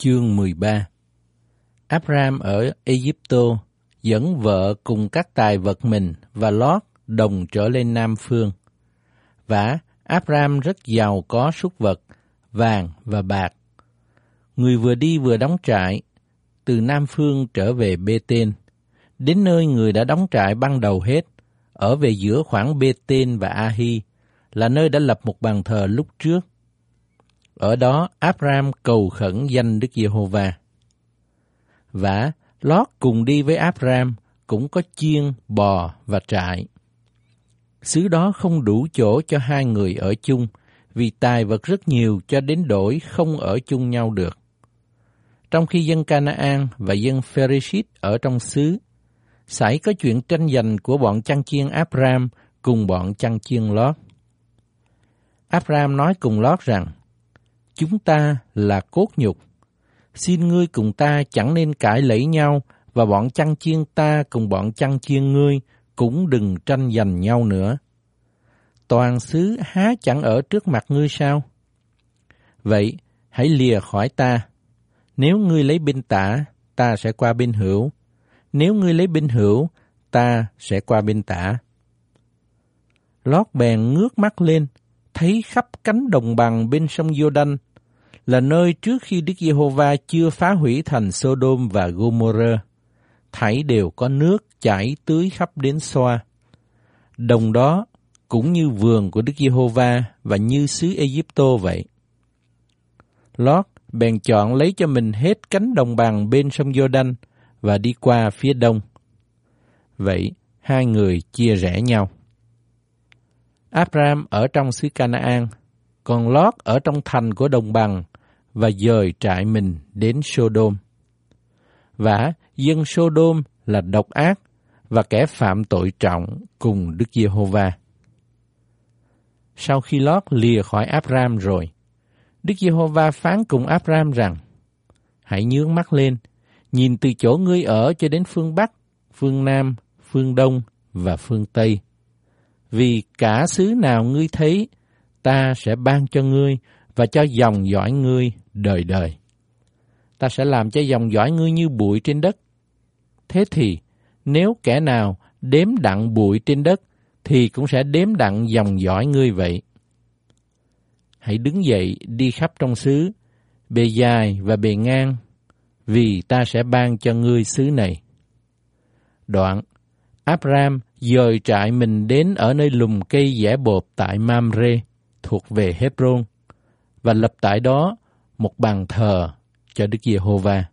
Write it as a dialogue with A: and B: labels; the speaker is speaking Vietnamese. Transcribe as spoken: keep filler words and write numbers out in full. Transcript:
A: Chương mười ba. Abram ở Ai-cập dẫn vợ cùng các tài vật mình và Lót đồng trở lên Nam phương. Vả, Abram rất giàu có súc vật, vàng và bạc. Người vừa đi vừa đóng trại, từ Nam phương trở về Bê-tên, đến nơi người đã đóng trại ban đầu hết, ở về giữa khoảng Bê-tên và A-hi, là nơi đã lập một bàn thờ lúc trước. Ở đó, Abram cầu khẩn danh Đức Giê-hô-va. Vả, Lót cùng đi với Abram, cũng có chiên, bò và trại. Xứ đó không đủ chỗ cho hai người ở chung, vì tài vật rất nhiều cho đến đổi không ở chung nhau được. Trong khi dân Ca-na-an và dân Phe-rê-xít ở trong xứ, xảy có chuyện tranh giành của bọn chăn chiên Abram cùng bọn chăn chiên Lót. Abram nói cùng Lót rằng, chúng ta là cốt nhục, xin ngươi cùng ta chẳng nên cãi lẫy nhau, và bọn chăn chiên ta cùng bọn chăn chiên ngươi cũng đừng tranh giành nhau nữa. Toàn xứ há chẳng ở trước mặt ngươi sao? Vậy, hãy lìa khỏi ta. Nếu ngươi lấy bên tả, ta sẽ qua bên hữu. Nếu ngươi lấy bên hữu, ta sẽ qua bên tả. Lót bèn ngước mắt lên, thấy khắp cánh đồng bằng bên sông Giô-đanh, là nơi trước khi Đức Giê-hô-va chưa phá hủy thành Sô-đôm và Gô-mô-rơ, thảy đều có nước chảy tưới khắp đến Xoa. Đồng đó cũng như vườn của Đức Giê-hô-va và như xứ Ai-cập vậy. Lót bèn chọn lấy cho mình hết cánh đồng bằng bên sông Giô-đanh và đi qua phía đông. Vậy, hai người chia rẽ nhau. Abram ở trong xứ Ca-na-an, còn Lót ở trong thành của đồng bằng và dời trại mình đến Sô-đôm. Vả, dân Sô-đôm là độc ác và kẻ phạm tội trọng cùng Đức Giê-hô-va. Sau khi Lót lìa khỏi Abram rồi, Đức Giê-hô-va phán cùng Abram rằng, hãy nhướng mắt lên, nhìn từ chỗ ngươi ở cho đến phương Bắc, phương Nam, phương Đông và phương Tây. Vì cả xứ nào ngươi thấy, ta sẽ ban cho ngươi và cho dòng dõi ngươi đời đời. Ta sẽ làm cho dòng dõi ngươi như bụi trên đất. Thế thì, nếu kẻ nào đếm đặng bụi trên đất, thì cũng sẽ đếm đặng dòng dõi ngươi vậy. Hãy đứng dậy đi khắp trong xứ, bề dài và bề ngang, vì ta sẽ ban cho ngươi xứ này. Đoạn, Abram dời trại mình đến ở nơi lùm cây dẻ bột tại Mamrê, thuộc về Hê-bôn, và lập tại đó một bàn thờ cho Đức Giê-hô-va.